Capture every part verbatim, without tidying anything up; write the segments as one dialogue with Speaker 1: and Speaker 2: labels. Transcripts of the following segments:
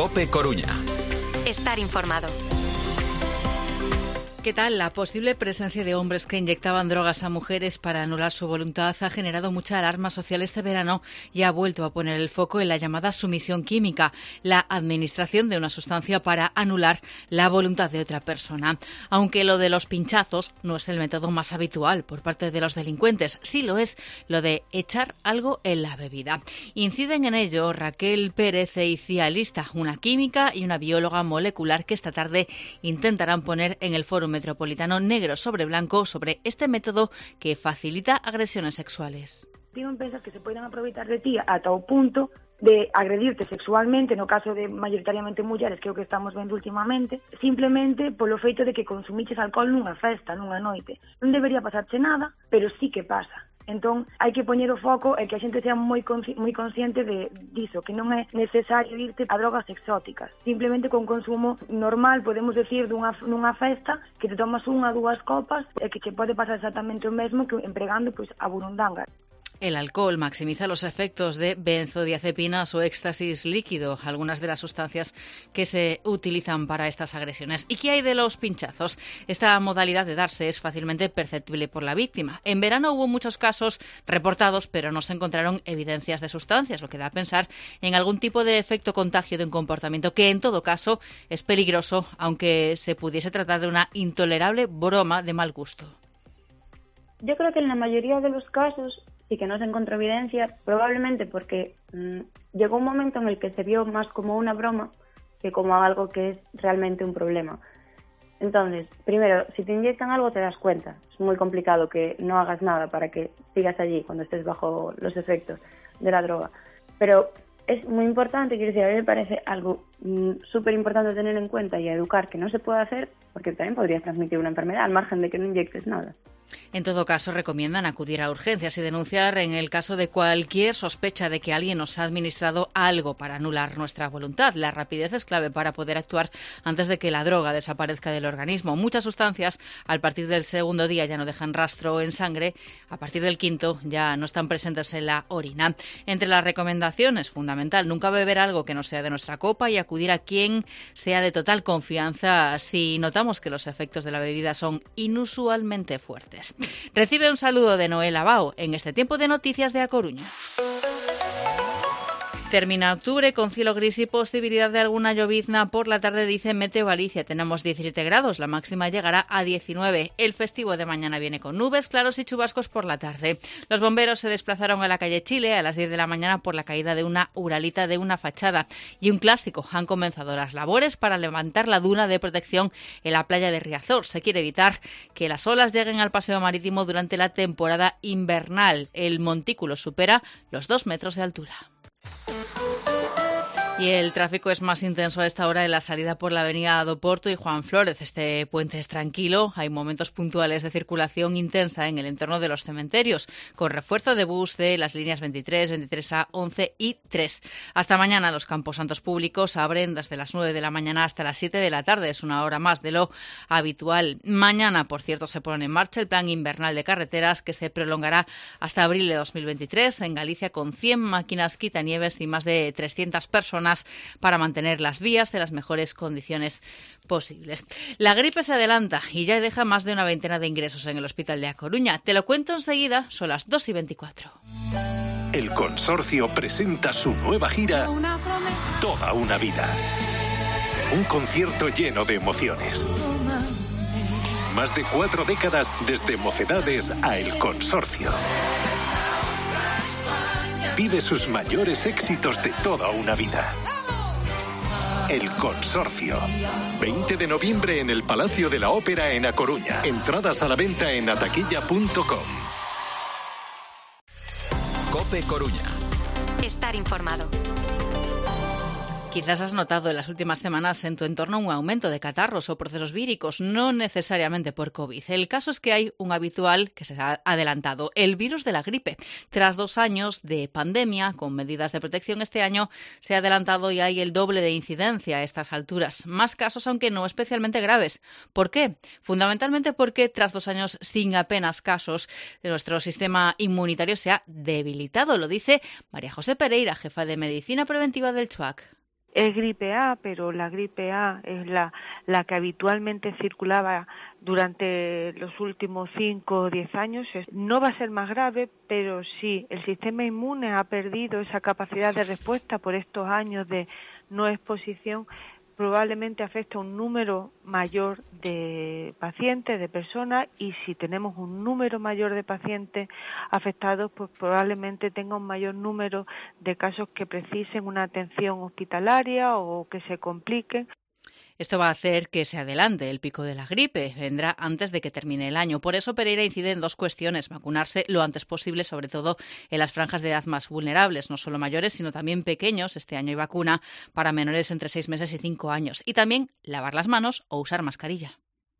Speaker 1: COPE Coruña.
Speaker 2: Estar informado.
Speaker 3: ¿Qué tal? La posible presencia de hombres que inyectaban drogas a mujeres para anular su voluntad ha generado mucha alarma social este verano y ha vuelto a poner el foco en la llamada sumisión química, la administración de una sustancia para anular la voluntad de otra persona. Aunque lo de los pinchazos no es el método más habitual por parte de los delincuentes, sí lo es lo de echar algo en la bebida. Inciden en ello Raquel Pérez e Icía Lista, una química y una bióloga molecular que esta tarde intentarán poner en el foro metropolitano negro sobre blanco sobre este método que facilita agresiones sexuales.
Speaker 4: Tienen pensas que se poden aproveitar de ti ata o punto de agredirte sexualmente, no caso de mayoritariamente mulleres, que é o que estamos vendo últimamente, simplemente polo feito de que consumiches alcohol nunha festa, nunha noite. Non debería pasarche nada, pero sí que pasa. Entón, hai que poñer o foco e que a xente sea moi consci- moi consciente de diso, que non é necesario irte a drogas exóticas. Simplemente con consumo normal, podemos decir, dunha, nunha festa, que te tomas unha, dúas copas, e que che pode pasar exactamente o mesmo que empregando pois, a burundanga.
Speaker 3: El alcohol maximiza los efectos de benzodiazepinas o éxtasis líquido, algunas de las sustancias que se utilizan para estas agresiones. ¿Y qué hay de los pinchazos? Esta modalidad de darse es fácilmente perceptible por la víctima. En verano hubo muchos casos reportados, pero no se encontraron evidencias de sustancias, lo que da a pensar en algún tipo de efecto contagio de un comportamiento que, en todo caso, es peligroso, aunque se pudiese tratar de una intolerable broma de mal gusto.
Speaker 5: Yo creo que en la mayoría de los casos sí que no se encontró evidencia, probablemente porque mmm, llegó un momento en el que se vio más como una broma que como algo que es realmente un problema. Entonces, primero, si te inyectan algo te das cuenta. Es muy complicado que no hagas nada para que sigas allí cuando estés bajo los efectos de la droga. Pero es muy importante, quiero decir, a mí me parece algo mmm, súper importante tener en cuenta y educar que no se puede hacer, porque también podrías transmitir una enfermedad al margen de que no inyectes nada.
Speaker 3: En todo caso, recomiendan acudir a urgencias y denunciar en el caso de cualquier sospecha de que alguien nos ha administrado algo para anular nuestra voluntad. La rapidez es clave para poder actuar antes de que la droga desaparezca del organismo. Muchas sustancias, al partir del segundo día, ya no dejan rastro en sangre. A partir del quinto, ya no están presentes en la orina. Entre las recomendaciones, fundamental, nunca beber algo que no sea de nuestra copa y acudir a quien sea de total confianza si notamos que los efectos de la bebida son inusualmente fuertes. Recibe un saludo de Noel Abao en este tiempo de noticias de A Coruña. Termina octubre con cielo gris y posibilidad de alguna llovizna por la tarde, dice Meteo Galicia. Tenemos diecisiete grados, la máxima llegará a diecinueve. El festivo de mañana viene con nubes, claros y chubascos por la tarde. Los bomberos se desplazaron a la calle Chile a las diez de la mañana por la caída de una uralita de una fachada. Y un clásico, han comenzado las labores para levantar la duna de protección en la playa de Riazor. Se quiere evitar que las olas lleguen al paseo marítimo durante la temporada invernal. El montículo supera los dos metros de altura. Y el tráfico es más intenso a esta hora en la salida por la avenida do Porto y Juan Flórez. Este puente es tranquilo, hay momentos puntuales de circulación intensa en el entorno de los cementerios, con refuerzo de bus de las líneas veintitrés, veintitrés A, once y tres. Hasta mañana los camposantos públicos abren desde las nueve de la mañana hasta las siete de la tarde, es una hora más de lo habitual. Mañana, por cierto, se pone en marcha el plan invernal de carreteras que se prolongará hasta abril de dos mil veintitrés en Galicia, con cien máquinas quitanieves y más de trescientas personas para mantener las vías de las mejores condiciones posibles. La gripe se adelanta y ya deja más de una veintena de ingresos en el Hospital de A Coruña. Te lo cuento enseguida, son las dos y veinticuatro.
Speaker 6: El Consorcio presenta su nueva gira Toda una vida. Un concierto lleno de emociones. Más de cuatro décadas desde Mocedades a El Consorcio. Vive sus mayores éxitos de toda una vida. El Consorcio. veinte de noviembre en el Palacio de la Ópera en A Coruña. Entradas a la venta en ataquilla punto com.
Speaker 1: COPE Coruña.
Speaker 2: Estar informado.
Speaker 3: Quizás has notado en las últimas semanas en tu entorno un aumento de catarros o procesos víricos, no necesariamente por COVID. El caso es que hay un habitual que se ha adelantado, el virus de la gripe. Tras dos años de pandemia, con medidas de protección, este año se ha adelantado y hay el doble de incidencia a estas alturas. Más casos, aunque no especialmente graves. ¿Por qué? Fundamentalmente porque tras dos años sin apenas casos, nuestro sistema inmunitario se ha debilitado. Lo dice María José Pereira, jefa de Medicina Preventiva del C H U A C.
Speaker 1: Es gripe A, pero la gripe A es la, la que habitualmente circulaba durante los últimos cinco o diez años. No va a ser más grave, pero sí, el sistema inmune ha perdido esa capacidad de respuesta por estos años de no exposición. Probablemente afecta a un número mayor de pacientes, de personas, y si tenemos un número mayor de pacientes afectados, pues probablemente tenga un mayor número de casos que precisen una atención hospitalaria o que se compliquen.
Speaker 3: Esto va a hacer que se adelante el pico de la gripe. Vendrá antes de que termine el año. Por eso Pereira incide en dos cuestiones. Vacunarse lo antes posible, sobre todo en las franjas de edad más vulnerables, no solo mayores, sino también pequeños. Este año hay vacuna para menores entre seis meses y cinco años. Y también lavar las manos o usar mascarilla.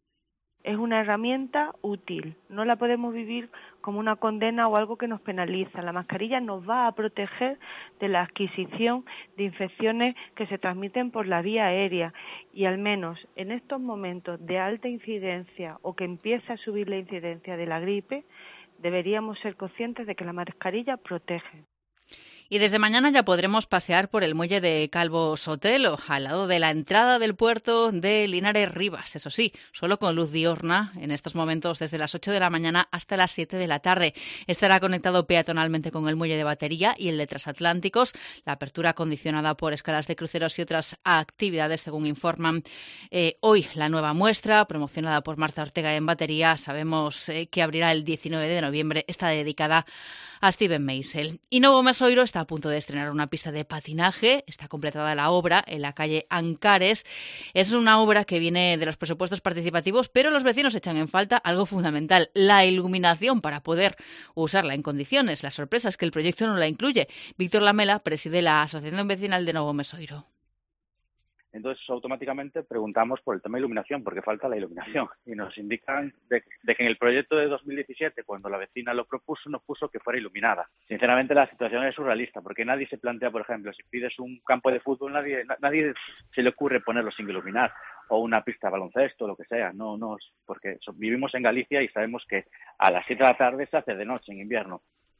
Speaker 1: Es una herramienta útil, no la podemos vivir como una condena o algo que nos penaliza. La mascarilla nos va a proteger de la adquisición de infecciones que se transmiten por la vía aérea, y al menos en estos momentos de alta incidencia o que empieza a subir la incidencia de la gripe, deberíamos ser conscientes de que la mascarilla protege.
Speaker 3: Y desde mañana ya podremos pasear por el muelle de Calvo Sotelo, al lado de la entrada del puerto de Linares Rivas. Eso sí, solo con luz diurna, en estos momentos desde las ocho de la mañana hasta las siete de la tarde. Estará conectado peatonalmente con el muelle de Batería y el de Transatlánticos. La apertura condicionada por escalas de cruceros y otras actividades, según informan eh, hoy la nueva muestra, promocionada por Marta Ortega en Batería. Sabemos eh, que abrirá el diecinueve de noviembre. Está dedicada a Steven Meisel. Y Novo Mesoiro está a punto de estrenar una pista de patinaje. Está completada la obra en la calle Ancares. Es una obra que viene de los presupuestos participativos, pero los vecinos echan en falta algo fundamental: la iluminación para poder usarla en condiciones. La sorpresa es que el proyecto no la incluye. Víctor Lamela preside la Asociación Vecinal de Novo Mesoiro.
Speaker 7: Entonces, automáticamente preguntamos por el tema de iluminación, porque falta la iluminación. Y nos indican de, de que en el proyecto de dos mil diecisiete, cuando la vecina lo propuso, nos puso que fuera iluminada. Sinceramente, la situación es surrealista, porque nadie se plantea, por ejemplo, si pides un campo de fútbol, nadie, nadie se le ocurre ponerlo sin iluminar, o una pista de baloncesto, lo que sea. No, no, porque vivimos en Galicia y sabemos que a las siete de la tarde se hace de noche en invierno.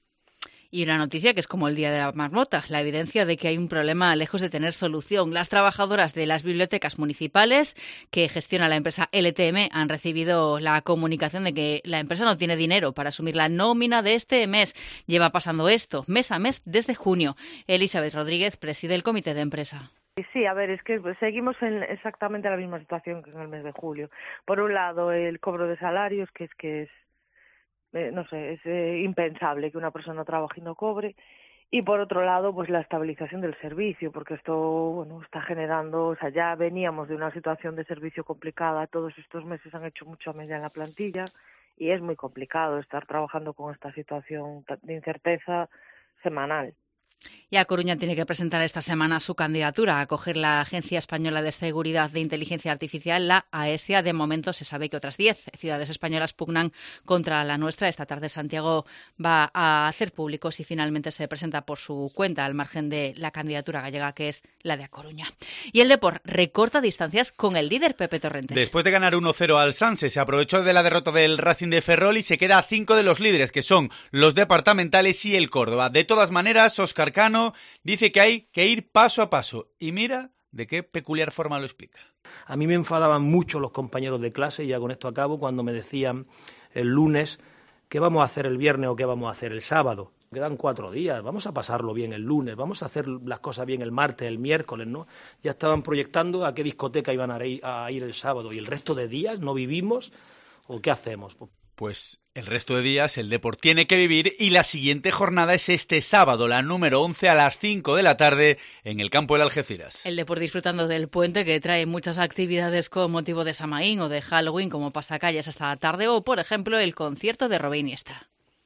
Speaker 3: Y una noticia que es como el día de la marmota, la evidencia de que hay un problema lejos de tener solución. Las trabajadoras de las bibliotecas municipales que gestiona la empresa L T M han recibido la comunicación de que la empresa no tiene dinero para asumir la nómina de este mes. Lleva pasando esto mes a mes desde junio. Elizabeth Rodríguez preside el comité de empresa.
Speaker 8: Sí, a ver, es que seguimos en exactamente la misma situación que en el mes de julio. Por un lado, el cobro de salarios, que es que es Eh, no sé, es eh, impensable que una persona trabaje y no cobre, y por otro lado, pues la estabilización del servicio, porque esto, bueno, está generando, o sea, ya veníamos de una situación de servicio complicada, todos estos meses han hecho mucha media en la plantilla, y es muy complicado estar trabajando con esta situación de incerteza semanal.
Speaker 3: Y A Coruña tiene que presentar esta semana su candidatura a acoger la Agencia Española de Seguridad de Inteligencia Artificial, la AESIA. De momento se sabe que otras diez ciudades españolas pugnan contra la nuestra. Esta tarde Santiago va a hacer público si finalmente se presenta por su cuenta, al margen de la candidatura gallega, que es la de A Coruña. Y el Depor recorta distancias con el líder Pepe Torrente.
Speaker 9: Después de ganar uno cero al Sanse, se aprovechó de la derrota del Racing de Ferrol y se queda a cinco de los líderes, que son los departamentales y el Córdoba. De todas maneras, Óscar Cano dice que hay que ir paso a paso. Y mira de qué peculiar forma lo explica.
Speaker 10: A mí me enfadaban mucho los compañeros de clase, y ya con esto acabo, cuando me decían el lunes qué vamos a hacer el viernes o qué vamos a hacer el sábado. Quedan cuatro días, vamos a pasarlo bien el lunes, vamos a hacer las cosas bien el martes, el miércoles, ¿no? Ya estaban proyectando a qué discoteca iban a ir, a ir el sábado, y el resto de días no vivimos, ¿o qué hacemos?
Speaker 9: Pues el resto de días el Depor tiene que vivir, y la siguiente jornada es este sábado, la número once, a las cinco de la tarde en el campo del Algeciras.
Speaker 3: El Depor disfrutando del puente, que trae muchas actividades con motivo de Samaín o de Halloween, como pasacalles hasta la tarde, o por ejemplo el concierto de Robé Iniesta.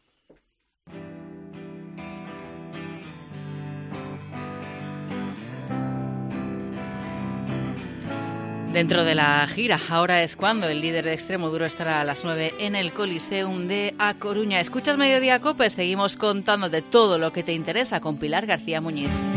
Speaker 3: Dentro de la gira, ahora es cuando el líder de Extremoduro estará a las nueve en el Coliseum de A Coruña. Escuchas Mediodía Cope, seguimos contándote todo lo que te interesa con Pilar García Muñiz.